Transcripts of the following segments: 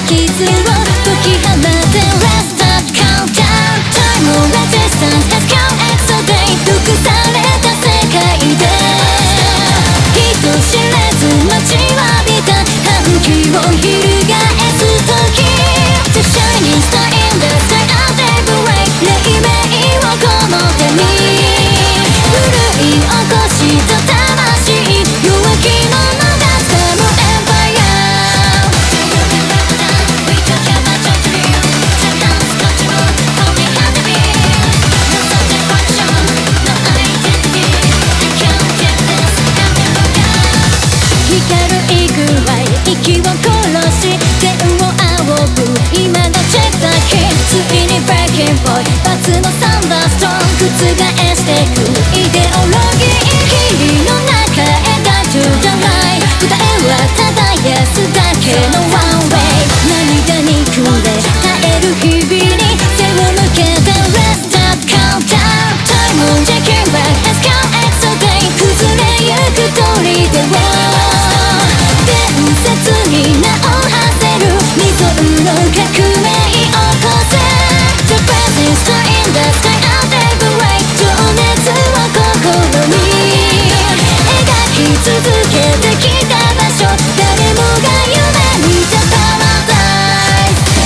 傷を解き放て Let's start countdown Time of resistance has come exodate 毒された世界で人知れず待ちわびた歓喜を翻す時 The shining star in the sky of every way 黎明をこの手に奮い起こした魂弱き者が掴むエンパイア息を殺し天を仰ぐ今のチェックだけついに Breaking Point 罰のサンダーストーン覆してくイデオロギー霧の中へが To the light 答えはただ Yes だけの One way 涙に暮れ耐える日々に背を向けた Let's start countdown Time on taking back has come exodate 崩れゆく砦を伝説に名を馳せる未曾有の革命起こせ The present star in the sky of every way 情熱を心に描き続けてきた場所誰もが夢見たパラダイス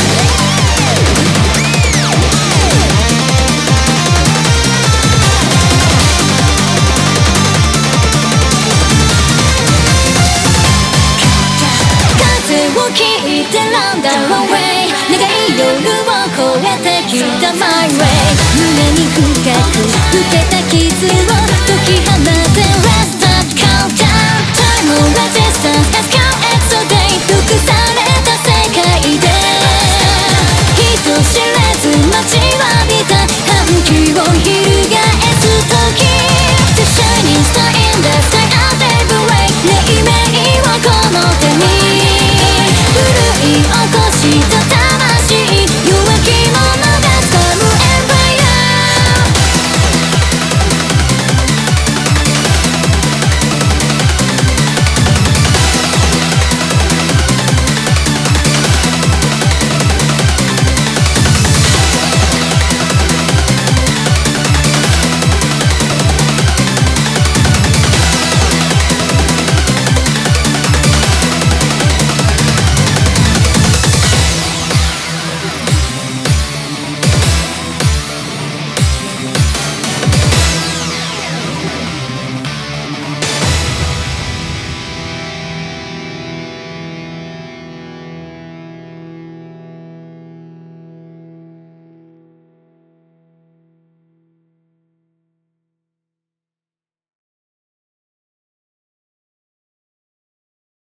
風を切ってランダーワンウェイ長い夜を越えてきた My way 胸に深く受けた傷を解き放て Let's start countdown Time of resistance has come